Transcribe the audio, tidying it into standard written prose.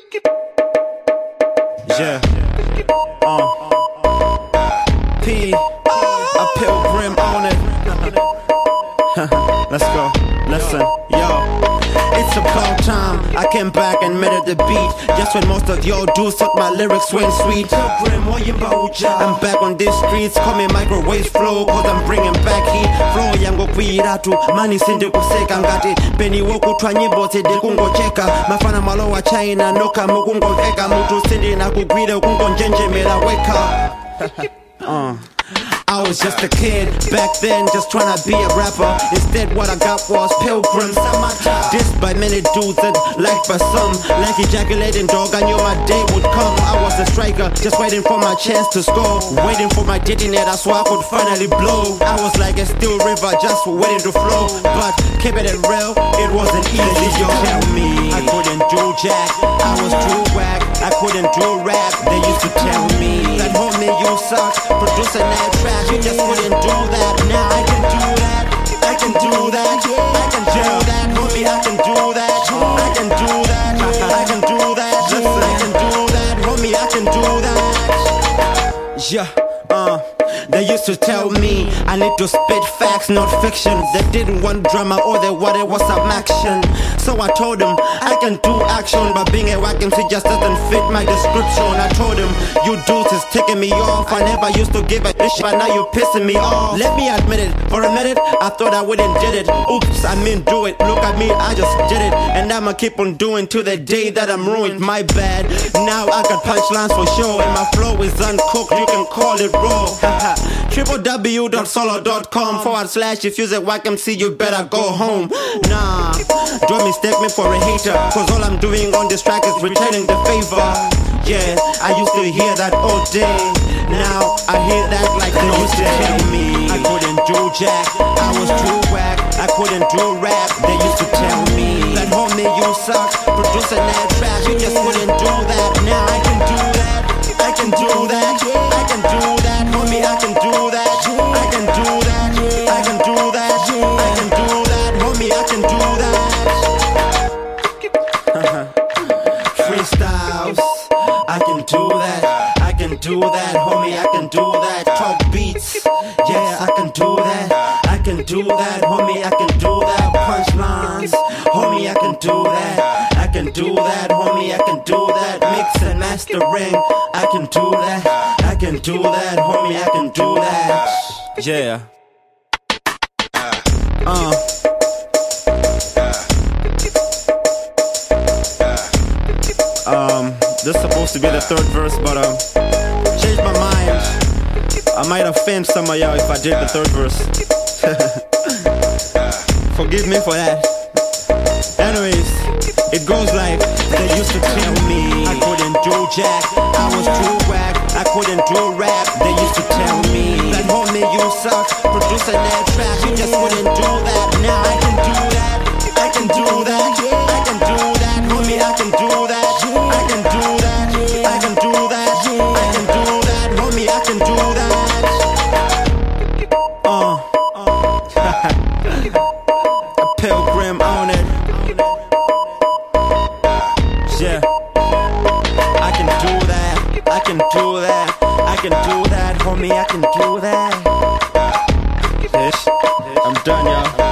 Yeah. P. A pilgrim on it. Let's go. Listen, yo. It's about time I came back and made it the beat. Just when most of y'all dudes thought my lyrics went sweet. I'm back on these streets, call me microwave flow, cause I'm bringing back heat. Flow yango kuiratu, mani sindi kuseka ngati Beni woku twa nyimbo sidi kungocheka. Mafana malo wa China, noka mukungo veka. Mutu sindi na kugwide kungo njenje mela weka. I was just a kid back then, just tryna be a rapper. Instead what I got was pilgrims. Dissed by many dudes and liked by some. Like ejaculating dog, I knew my day would come. I was a striker, just waiting for my chance to score. Waiting for my detonator so I could finally blow. I was like a still river, just waiting to flow. But keeping it real, it wasn't easy. You tell me I couldn't do jack, I was too whack, I couldn't do rap. They used to tell me that homie you suck, producing that track. You just wouldn't do that. Now I can do that. I can do that. I can do that. Homie, I can do that. I can do that. I can do that. I can do that. Homie, I can do that. Yeah. They used to tell me I need to spit facts, not fiction. They didn't want drama, or they wanted was some action. So I told them I can do action, but being a whack MC just doesn't fit my description. I told them you dudes is taking me off. I never used to give a shit, but now you pissing me off. Let me admit it, for a minute I thought I wouldn't did it. Oops, I mean do it. Look at me, I just did it, and I'ma keep on doing till the day that I'm ruined. My bad. Now I got punchlines for sure, and my flow is uncooked. You can call it raw. www.solo.com/ if you're a whack MC, you better go home. Nah, don't mistake me for a hater, cause all I'm doing on this track is returning the favor. Yeah, I used to hear that all day. Now I hear that like no day. Tell me I couldn't do jack, I was too whack, I couldn't do rap. They used to tell me that homie you suck, producing that track. You just wouldn't do that. Now I can do that. I can do that. I can do that. Homie, I can do that. I can do that. I can do that. I can do that. Homie, I can do that. Freestyles, I can do that. I can do that. Homie, I can do that. Talk beats, yeah, I can do that. I can do that. Homie, I can do that. Punchlines, homie, I can do that. I can do that. Homie, I can do that. Mix and mastering, I can do that. I can do that. Homie, I can do that. Yeah. This is supposed to be the third verse, but changed my mind. I might offend some of y'all if I did the third verse. Forgive me for that. Anyways, it goes like, they used to tell me I couldn't do jack, I was too whack, I couldn't do rap. They used to tell me that homie you suck, producing that track. You just wouldn't do that. Now I can do that. I can do that. I can do that. Homie, I can do that. I can do that. I can do that. I can do that. Homie, I can do that. A pilgrim on it. Yeah, I can do that. I can do that. I can do that. Homie, I can do that. I'm done, y'all.